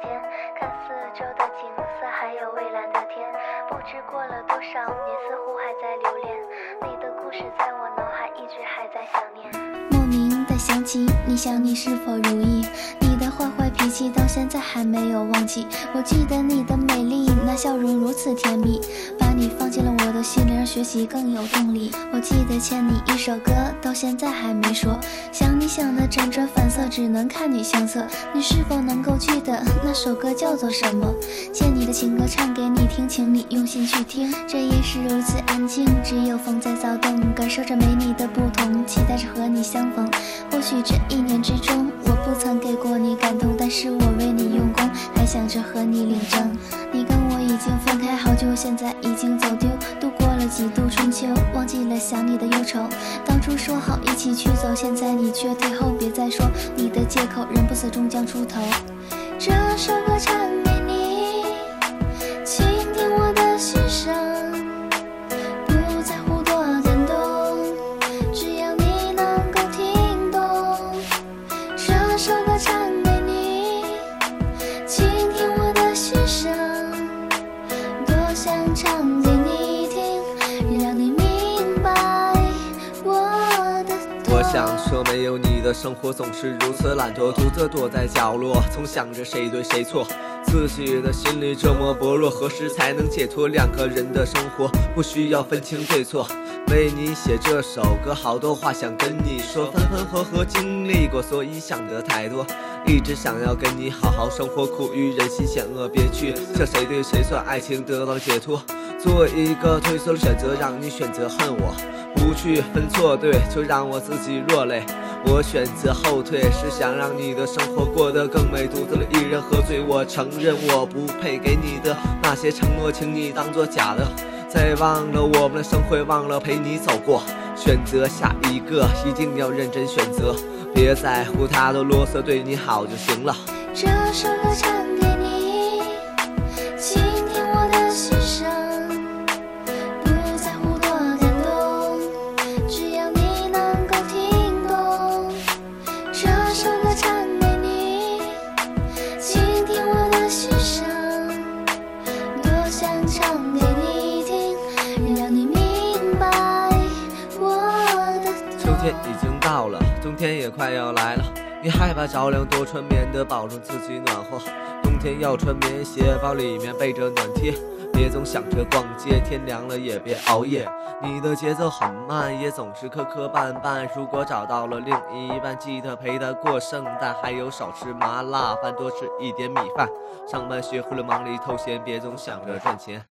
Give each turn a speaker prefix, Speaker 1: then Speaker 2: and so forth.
Speaker 1: 间，看四周的景色，还有蔚蓝的天。不知过了多少年，似乎还在留恋你的故事，在我脑海一直还在想念。
Speaker 2: 莫名的想起你，想你是否如意？你的坏坏脾气到现在还没有忘记。我记得你的美丽，那笑容如此甜蜜，把你放进了我的心里，让学习更有动力。我记得欠你一首歌，到现在还没说。想你想的辗转反侧，只能看你相册。你是否能够记得那首歌叫做什么？借你的情歌唱给你听，请你用心去听。这夜是如此安静，只有风在骚动，感受着没你的不同，期待着和你相逢。或许这一年之中，我不曾给过你感动，但是我为你用功，还想着和你领证。你跟我已经分开好久，现在已经走丢，度过了几度春秋，忘记了想你的忧愁。当初说好一起去走，现在你却退后，别再说你的借口，人不死终将出头。这首歌唱给你，倾听我的心声，不在乎多感动，只要你能够听懂。这首歌唱给你，倾听我的心声，多想唱给你听，让你明白我的痛。
Speaker 3: 我想说，没有你的生活总是如此懒惰，独自躲在角落，总想着谁对谁错，自己的心里这么薄弱，何时才能解脱？两个人的生活不需要分清对错。为你写这首歌，好多话想跟你说，分分合合经历过，所以想得太多。一直想要跟你好好生活，苦于人心险恶，别去这谁对谁错，爱情得到了解脱。做一个褪色的选择，让你选择恨我，不去分错对，就让我自己落泪。我选择后退，是想让你的生活过得更美。独自的一人喝醉，我承认我不配给你的那些承诺，请你当作假的。再忘了我们的生活，忘了陪你走过，选择下一个，一定要认真选择，别在乎他的啰嗦，对你好就行了。
Speaker 2: 这首歌唱给你，倾听我的心声，不在乎多感动，只要你能够听懂。这首歌唱给你，倾听我的心声，多想唱给你听，让你明白我的痛。
Speaker 3: 秋天已经到了，冬天也快要来了，你害怕着凉，多穿棉的，保证自己暖和。冬天要穿棉鞋，包里面备着暖贴，别总想着逛街，天凉了也别熬夜。你的节奏很慢，也总是磕磕绊绊。如果找到了另一半，记得陪他过圣诞，还有少吃麻辣饭，多吃一点米饭。上班学会了忙里偷闲，别总想着赚钱。